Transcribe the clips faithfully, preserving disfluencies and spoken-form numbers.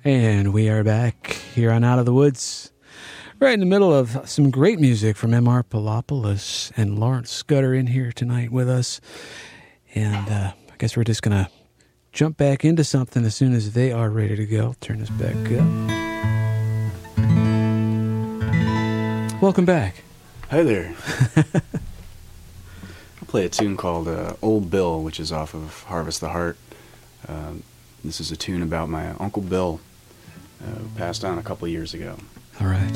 And we are back here on Out of the Woods, right in the middle of some great music from M R Palopoulos and Lawrence Scudder in here tonight with us. And uh, I guess we're just going to jump back into something as soon as they are ready to go. Turn this back up. Welcome back. Hi there. I'll play a tune called uh, Old Bill, which is off of Harvest the Heart. Uh, this is a tune about my Uncle Bill. Uh, passed on a couple years ago. All right.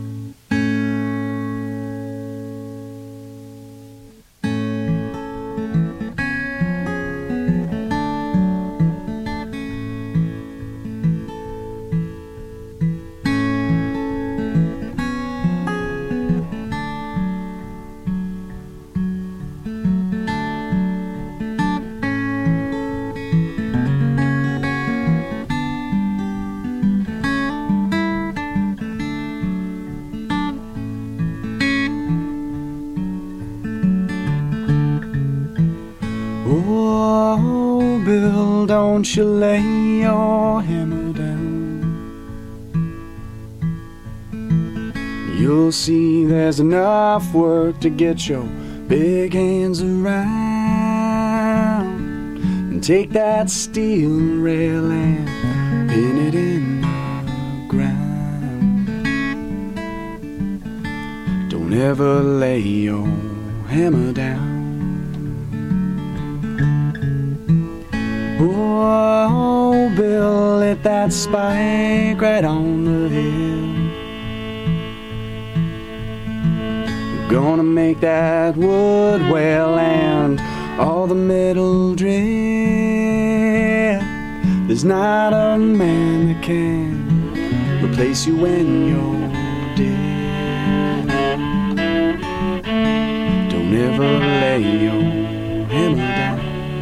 Don't you lay your hammer down. You'll see there's enough work to get your big hands around. And take that steel rail and pin it in the ground. Don't ever lay your hammer down. Oh, Bill, hit that spike right on the head. You're gonna make that wood well and all the metal dread. There's not a man that can replace you when you're dead. Don't ever lay your hammer down.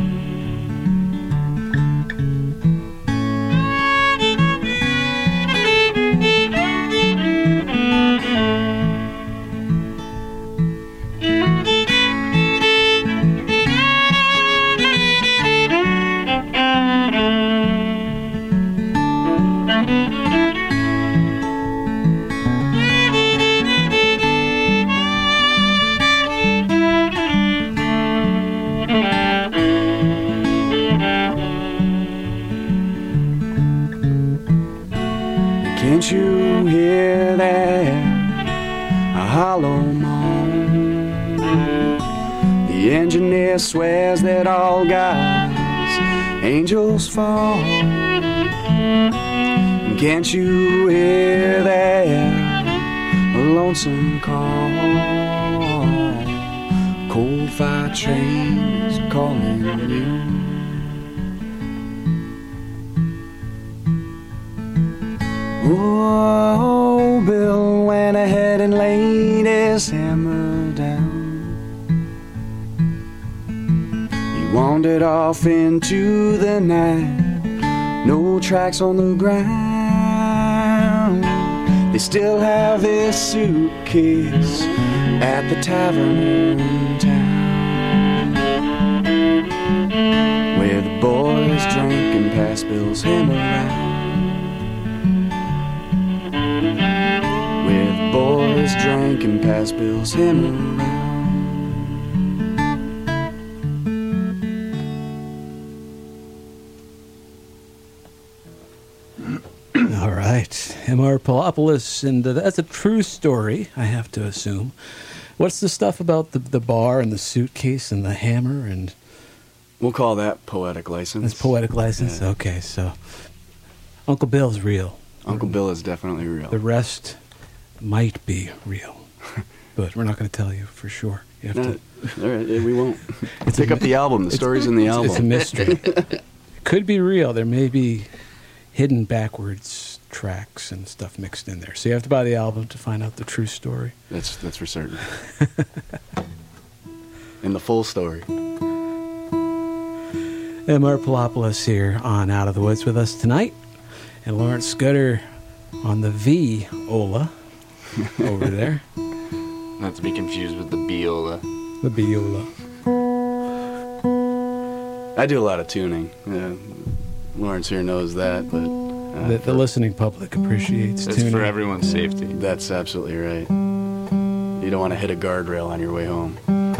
Can't you hear that a hollow moan? The engineer swears that all God's angels fall. And can't you hear that a lonesome call? Coal-fired train is calling you. Oh, Bill went ahead and laid his hammer down. He wandered off into the night, no tracks on the ground. They still have his suitcase at the tavern in town, where the boys drank and passed Bill's hammer around. Boys drank and passed Bill's hammer around. All right. M R Palopoulos, and uh, that's a true story, I have to assume. What's the stuff about the, the bar and the suitcase and the hammer? And we'll call that poetic license. That's poetic license? Yeah. Okay, so Uncle Bill's real. Uncle Bill is definitely real. The rest might be real, but we're not going to tell you for sure. You have no, to. All right, we won't. Pick up the album. The story's in the album. It's a mystery. It could be real. There may be hidden backwards tracks and stuff mixed in there. So you have to buy the album to find out the true story. That's that's for certain. And the full story. M R Palopoulos here on Out of the Woods with us tonight, and Lawrence Scudder on the viola over there. Not to be confused with the biola. The viola. I do a lot of tuning. Yeah, Lawrence here knows that, but Uh, the, the listening public appreciates It's tuning. for everyone's safety. That's absolutely right. You don't want to hit a guardrail on your way home.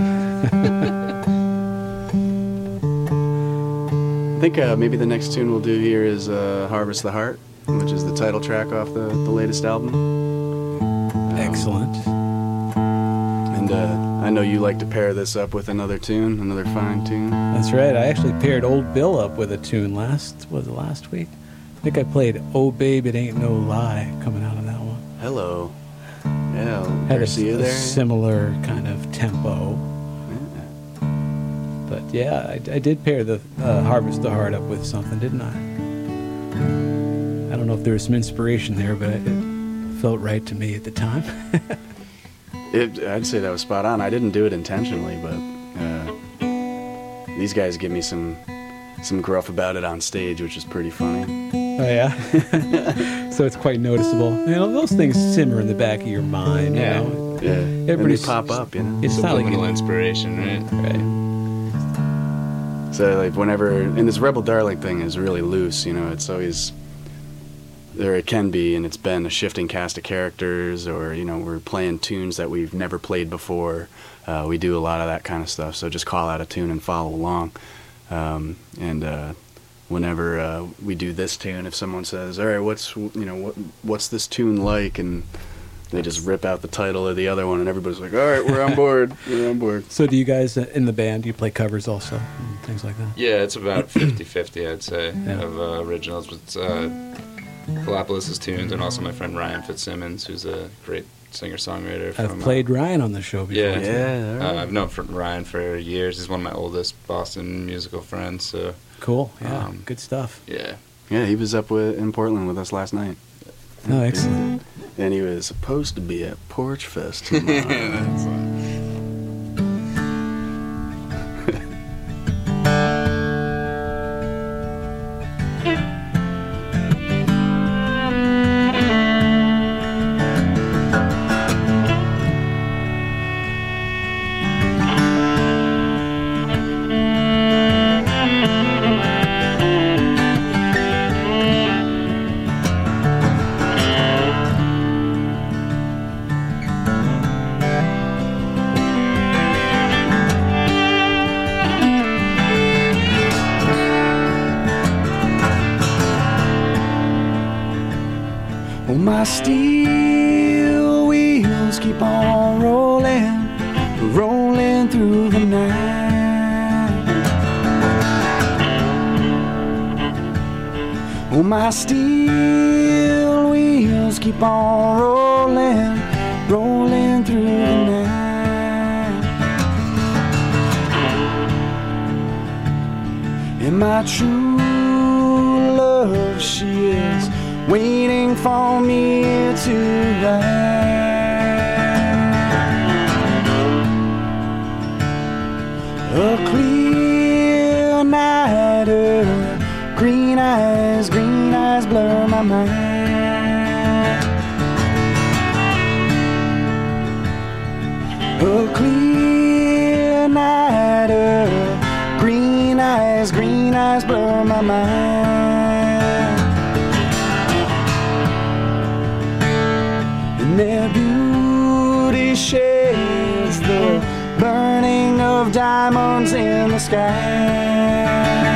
I think uh, maybe the next tune we'll do here is uh, Harvest the Heart, which is the title track off the, the latest album. Um, Excellent. And uh, I know you like to pair this up with another tune, another fine tune. That's right. I actually paired Old Bill up with a tune last, was it last week? I think I played Oh Babe, It Ain't No Lie coming out of that one. Hello. Yeah, Had I a, see you a there. similar kind of tempo. But yeah, I, I did pair the uh, Harvest the Heart up with something, didn't I? I don't know if there was some inspiration there, but it felt right to me at the time. It, I'd say that was spot on. I didn't do it intentionally, but uh, these guys give me some some gruff about it on stage, which is pretty funny. Oh yeah, so it's quite noticeable. You know, those things simmer in the back of your mind. You Yeah. know, Yeah, and they everybody's pop up, you know. It's not like Subliminal you- inspiration, right? right. So like whenever, and this Rebel Darling thing is really loose, you know. It's always, or it can be, and it's been a shifting cast of characters, or you know, we're playing tunes that we've never played before. Uh, we do a lot of that kind of stuff. So just call out a tune and follow along. Um, and uh, whenever uh, we do this tune, if someone says, "All right, what's you know what what's this tune like?" and they just rip out the title of the other one, and everybody's like, "All right, we're on board. We're on board." So do you guys uh, in the band? Do you play covers also and things like that? Yeah, it's about fifty-fifty, I'd say, Yeah. of uh, originals with uh, Galapagos' tunes, and also my friend Ryan Fitzsimmons, who's a great singer-songwriter. I've from, played Uh, Ryan on the show before. Yeah. too. Yeah, all uh, right. I've known for Ryan for years. He's one of my oldest Boston musical friends. So Cool. Yeah, Um, good stuff. yeah, Yeah, he was up with, in Portland with us last night. Oh, excellent. And he was supposed to be at Porch Fest tomorrow. That's, uh, Oh, my steel wheels keep on rolling, rolling through the night. Oh, my steel wheels keep on rolling, rolling through the night. And my true love, she is waiting for me to ride. A clear night, her green eyes, green eyes blur my mind. A clear night, her green eyes, green eyes blur my mind. And their beauty shades the burning of diamonds in the sky.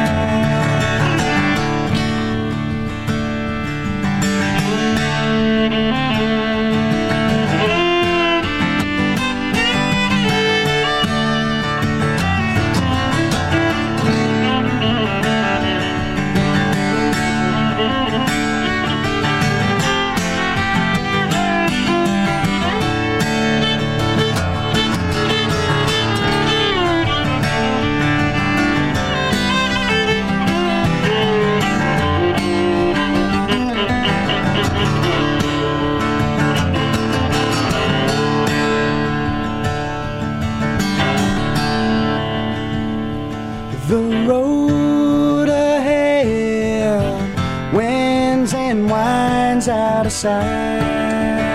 The road ahead winds and winds out of sight.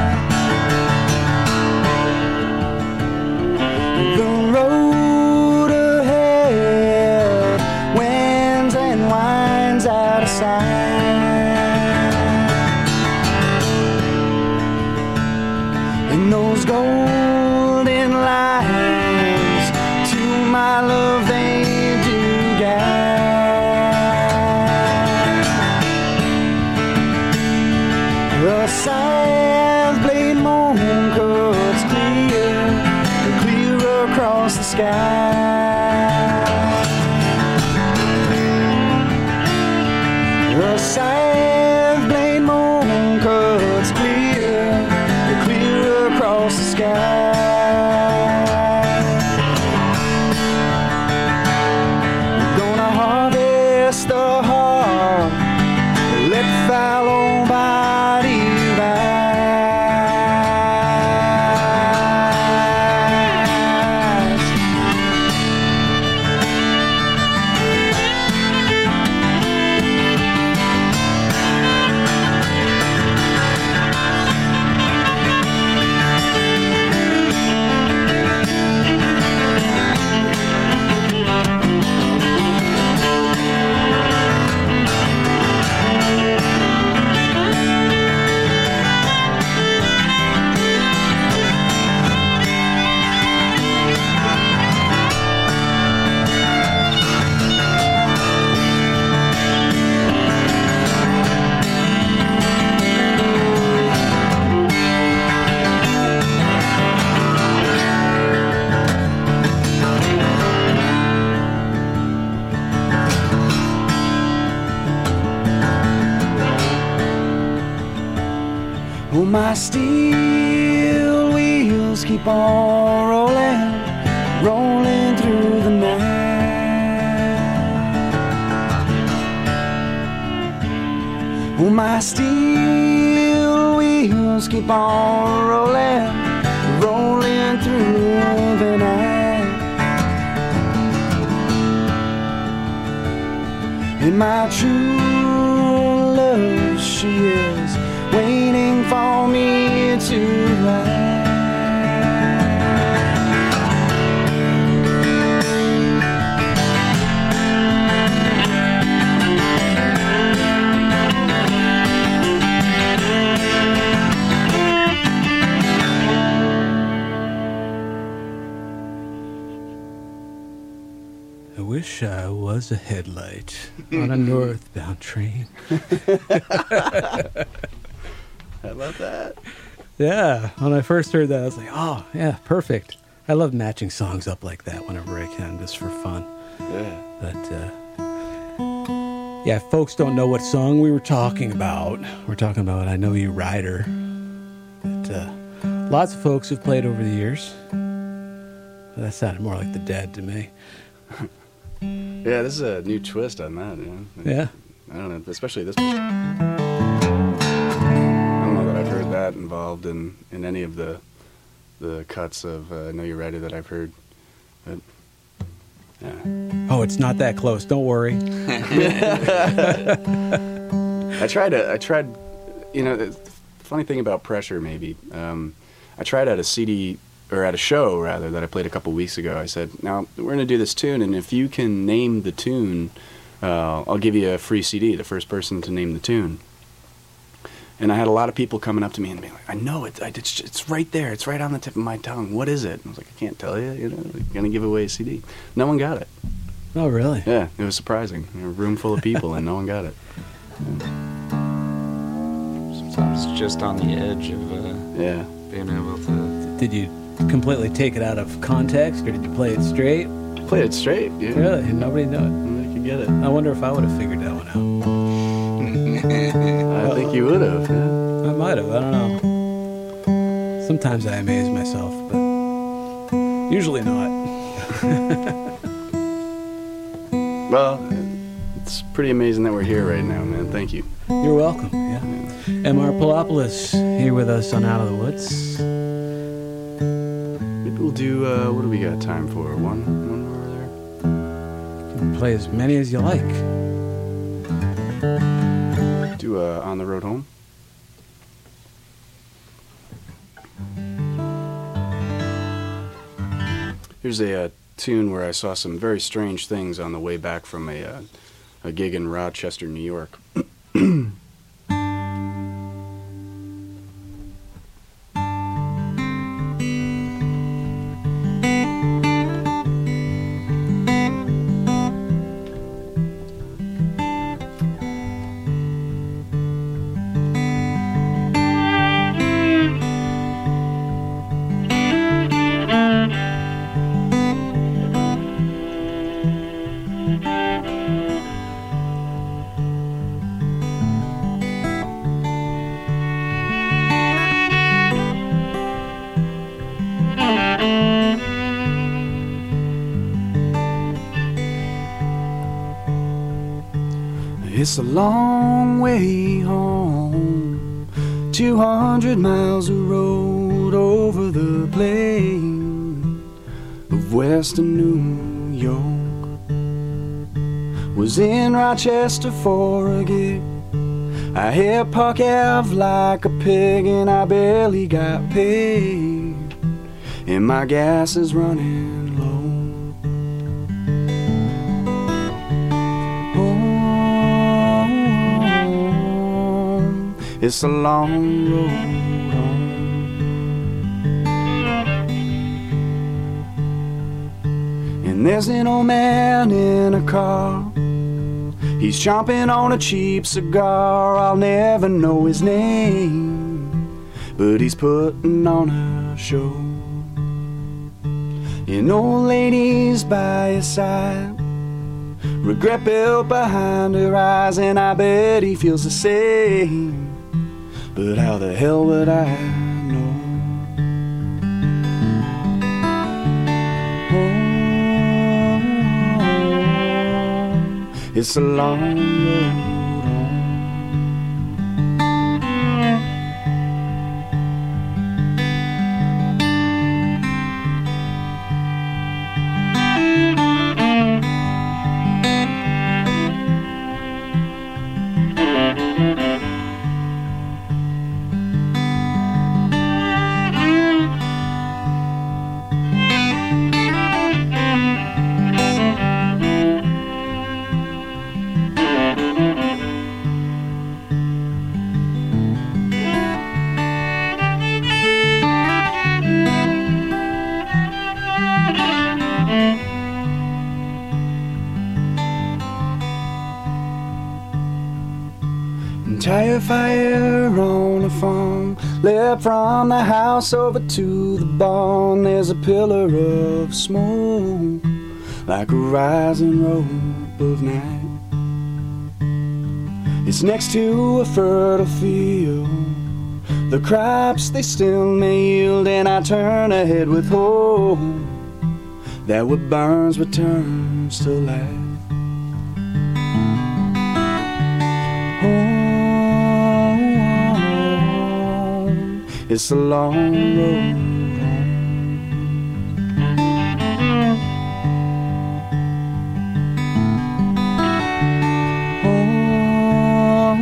The road ahead winds and winds out of sight. sand blade moon cuts clear, clear across the sky. The sand blade moon cuts clear, clear across the sky. We're gonna harvest the heart, let fallow body rise. Oh, my steel wheels keep on rolling, rolling through the night. Oh, my steel wheels keep on rolling, rolling through the night. And my true love, she is waiting for me to ride. I wish I was a headlight on a northbound train. How about that? Yeah, when I first heard that, I was like, oh, yeah, perfect. I love matching songs up like that whenever I can, just for fun. Yeah. But, uh, yeah, if folks don't know what song we were talking about, we're talking about I Know You Rider. But, uh, lots of folks have played over the years. But that sounded more like The Dead to me. Yeah, this is a new twist on that, yeah. Yeah. I don't know, especially this one. I don't know that I've heard that involved in, in any of the the cuts of uh, I Know You're Rider that I've heard. But, yeah. Oh, it's not that close. Don't worry. I tried to, I tried, you know, the funny thing about Pressure, maybe, um, I tried at a C D, or at a show, rather, that I played a couple weeks ago. I said, now, we're going to do this tune, and if you can name the tune, uh, I'll give you a free C D, the first person to name the tune. And I had a lot of people coming up to me and being like, I know it, I, it's, it's right there, it's right on the tip of my tongue, what is it? And I was like, I can't tell you, you know, I'm going to give away a C D. No one got it. Oh, really? Yeah, it was surprising. A room full of people, and no one got it. Sometimes it's just on the edge of uh, Yeah. being able to... Did you completely take it out of context, or did you play it straight? Played it straight, yeah. Really? And nobody knew it? Nobody could get it. I wonder if I would have figured that one I think you would have. Yeah. out. I might have. I don't know. Sometimes I amaze myself, but usually not. Well, it's pretty amazing that we're here right now, man. Thank you. You're welcome. Yeah. M R Palopoulos here with us on Out of the Woods. Maybe we'll do, uh, what do we got time for? One, one more there? You can play as many as you like. Do uh, On the Road Home. Here's a uh, tune where I saw some very strange things on the way back from a, uh, a gig in Rochester, New York. It's a long way home, two hundred miles of road over the plain of western New York. Was in Rochester for a gig. I hit Park Ave like a pig and I barely got paid, and my gas is running low. Home, it's a long road home. And there's an old man in a car. He's chomping on a cheap cigar. I'll never know his name, but he's putting on a show. An old lady's by his side, regret built behind her eyes, and I bet he feels the same, but how the hell would I know? It's a long road home. Tire fire on a farm, led from the house over to the barn. There's a pillar of smoke, like a rising rope of night. It's next to a fertile field, the crops they still may yield, and I turn ahead with hope that what burns returns to life. It's a long road home.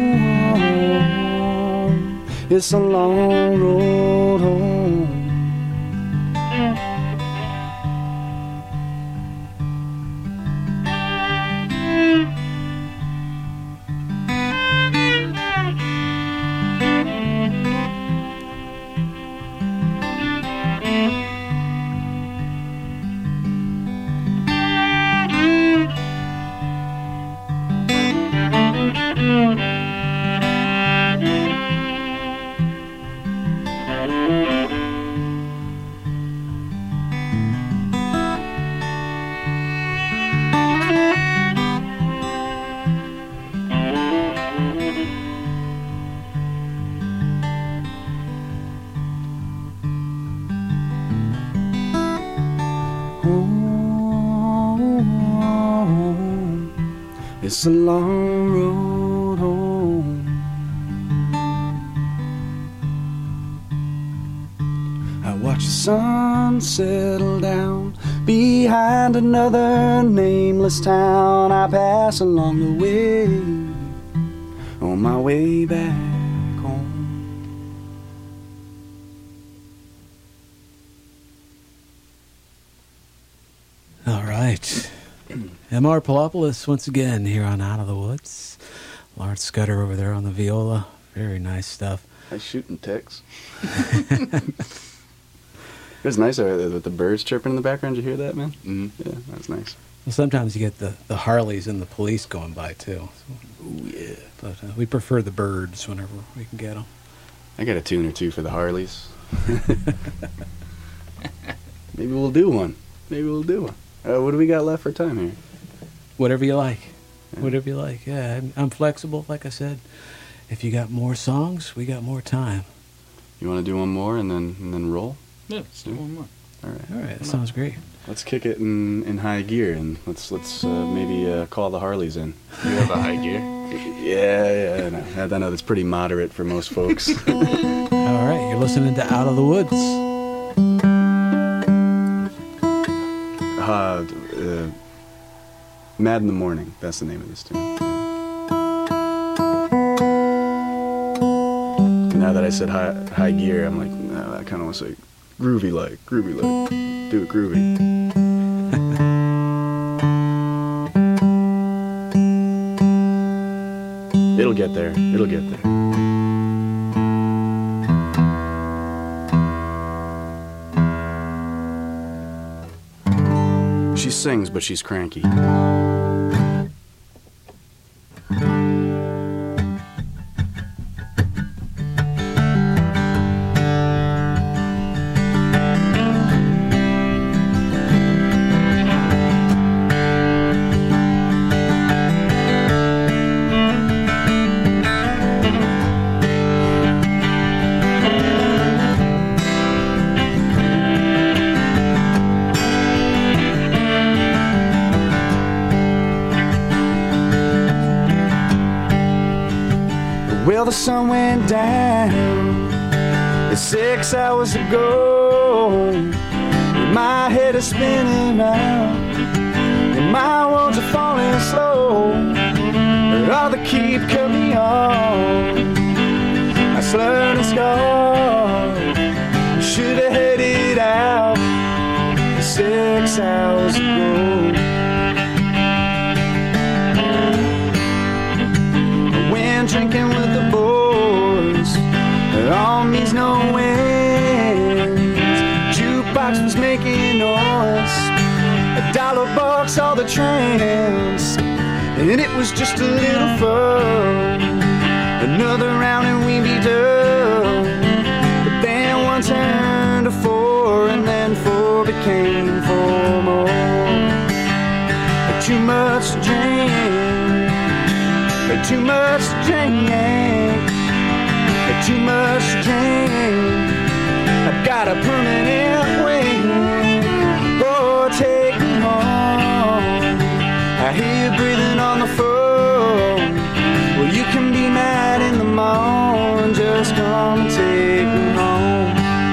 Home. It's a long road home. It's a long road home. I watch the sun settle down behind another nameless town. I pass along the way on my way back home. All right. M R Palopoulos once again here on Out of the Woods. Lawrence Scudder over there on the viola. Very nice stuff. Nice shooting ticks. It was nice with the birds chirping in the background. Did you hear that, man? Mm-hmm. Yeah, that's nice. Well, sometimes you get the, the Harleys and the police going by, too. So, Oh, yeah. but uh, we prefer the birds whenever we can get them. I got a tune or two for the Harleys. Maybe we'll do one. Maybe we'll do one. Uh, what do we got left for time here? Whatever you like. Yeah. Whatever you like. Yeah, I'm, I'm flexible, like I said. If you got more songs, we got more time. You want to do one more and then and then roll? Yeah, let's do one more. All right. All right, that sounds great. Let's kick it in, in high gear and let's let's uh, maybe uh, call the Harleys in. You have a high gear? Yeah, yeah, no, I know that's pretty moderate for most folks. All right, you're listening to Out of the Woods. Uh, uh, Mad in the Morning, that's the name of this tune. Now that I said high, high gear, I'm like, no, I kind of want to say groovy like, groovy like, do it groovy. It'll get there, it'll get there. She sings, but she's cranky. Well, the sun went down six hours ago. My head is spinning round and my words are falling slow. All the keep cut me off. I slurred and scarred. Should have headed out six hours ago. Drinking with the boys, all means no ends. Jukebox was making noise, a dollar box all the trends, and it was just a little fun. Another round and we'd be done. But then one turned to four, and then four became four more. Too much to drink. Too much to drink, too much to drink. I've got a permanent wing. Oh, take me home. I hear you breathing on the phone. Well, you can be mad in the morning. Just come and take me home.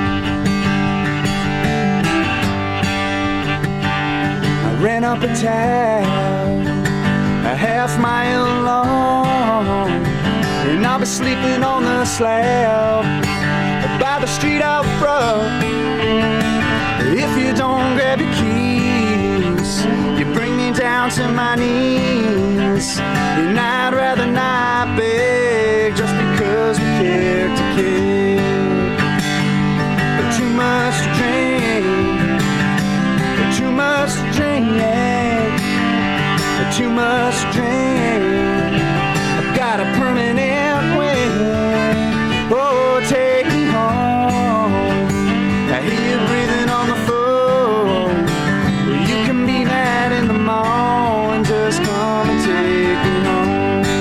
I ran up a town a half mile long, and I'll be sleeping on the slab by the street out front. If you don't grab your keys, you bring me down to my knees. And I'd rather not beg just because we care to kick. But too much to drink, but too much to drink, yeah. Too much drink. I've got a permanent wing. Oh, take me home. I hear you breathing on the phone. Well, you can be mad in the morning. Just come and take me home.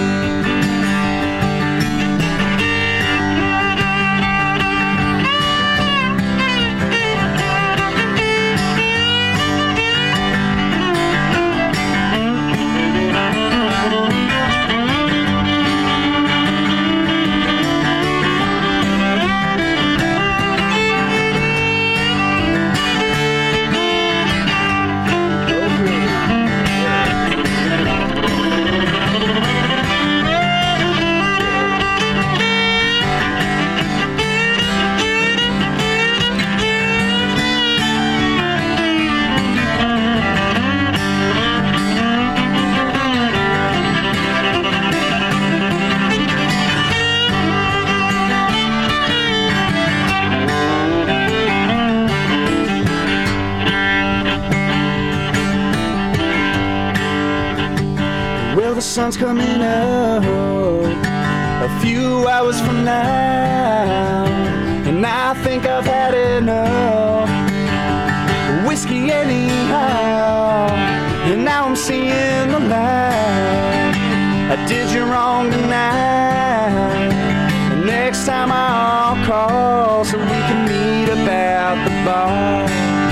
Well, the sun's coming up a few hours from now, and I think I've had enough whiskey anyhow. And now I'm seeing the light. I did you wrong tonight. And next time I'll call so we can meet up at the bar.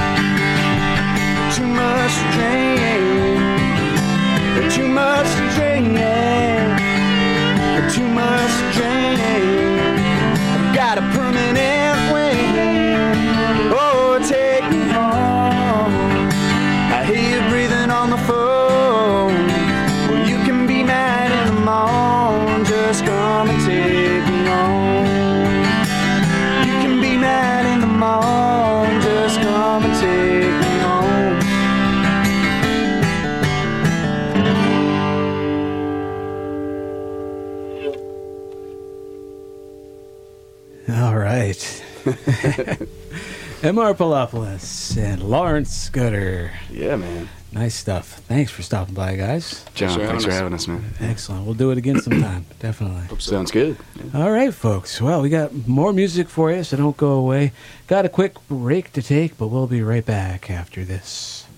Too much to drink, too much to drink, yeah. M R Palopoulos and Lawrence Scudder. Yeah, man. Nice stuff. Thanks for stopping by, guys. John, Thanks for thanks for having having us, man. Excellent. We'll do it again sometime. Definitely. Sounds good. All right, folks. Well, we got more music for you, so don't go away. Got a quick break to take, but we'll be right back after this.